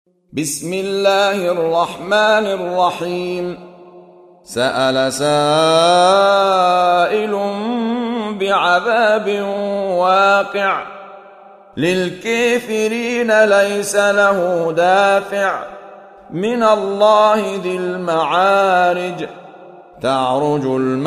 بسم الله الرحمن الرحيم. سأل سائل بعذاب واقع للكافرين ليس له دافع من الله ذي المعارج. تعرج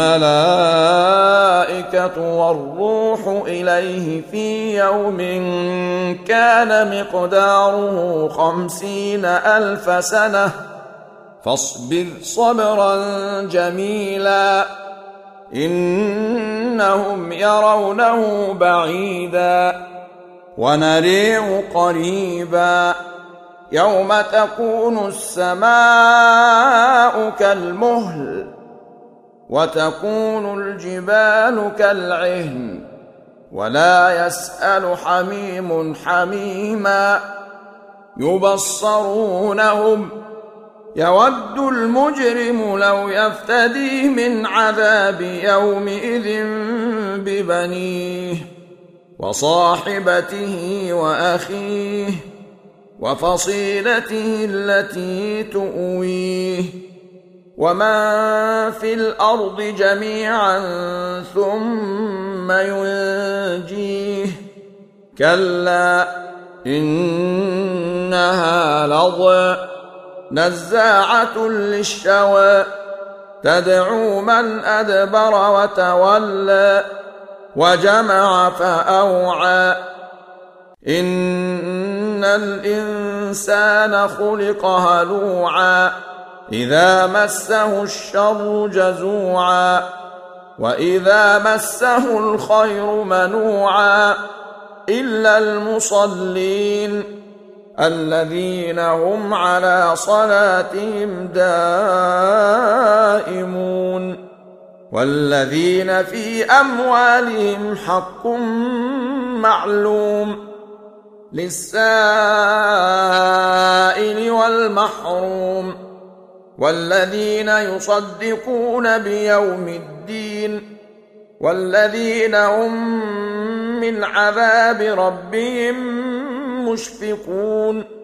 الملائكة والروح إليه في يوم كان مقداره 50,000 سنة فاصبر صبرا جميلا إنهم يرونه بعيدا ونريه قريبا يوم تكون السماء كالمهل وتكون الجبال كالعهن ولا يسأل حميم حميما يبصرونهم يود المجرم لو يفتدي من عذاب يومئذ ببنيه وصاحبته وأخيه وفصيلته التي تؤويه ومن في الأرض جميعا ثم ينجيه كلا إنها لظى نزاعة للشوى تدعو من أدبر وتولى وجمع فأوعى إن الإنسان خلق هلوعا إذا مسه الشر جزوعا وإذا مسه الخير منوعا إلا المصلين الذين هم على صلاتهم دائمون والذين في أموالهم حق معلوم للسائل والمحروم والذين يصدقون بيوم الدين والذين هم من عذاب ربهم مشفقون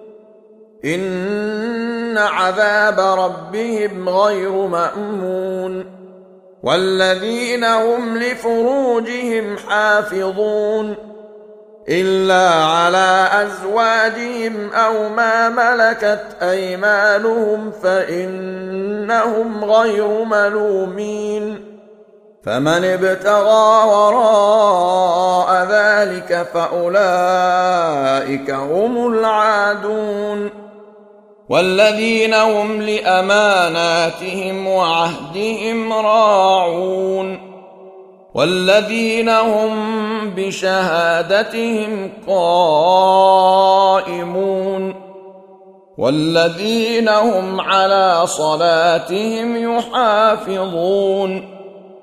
إن عذاب ربهم غير مأمون والذين هم لفروجهم حافظون إلا على أزواجهم أو ما ملكت أيمانهم فإنهم غير ملومين فمن ابتغى وراء ذلك فأولئك هم العادون والذين هم لأماناتهم وعهدهم راعون والذين هم بشهادتهم قائمون والذين هم على صلاتهم يحافظون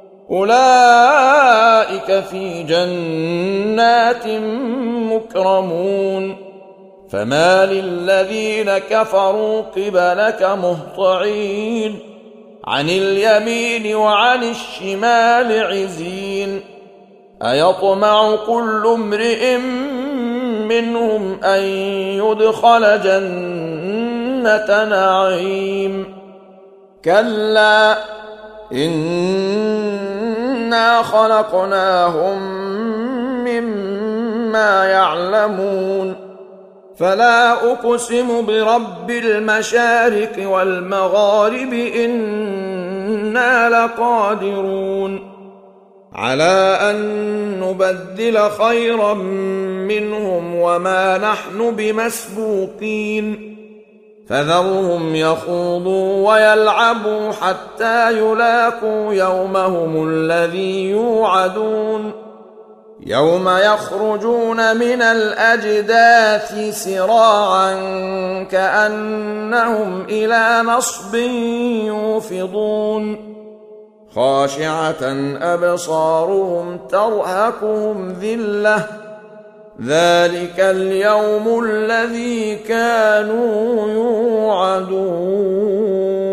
أولئك في جنات مكرمون فما للذين كفروا قبلك مهطعين عن اليمين وعن الشمال عزين أيطمع كل امرئ منهم أن يدخل جنة نعيم كلا إنا خلقناهم مما يعلمون فلا أقسم برب المشارق والمغارب إنا لقادرون على أن نبدل خيرا منهم وما نحن بمسبوقين فذرهم يخوضوا ويلعبوا حتى يلاقوا يومهم الذي يوعدون يوم يخرجون من الأجداث سراعا كأنهم إلى نصب يوفضون خاشعة أبصارهم ترهقهم ذلة ذلك اليوم الذي كانوا يوعدون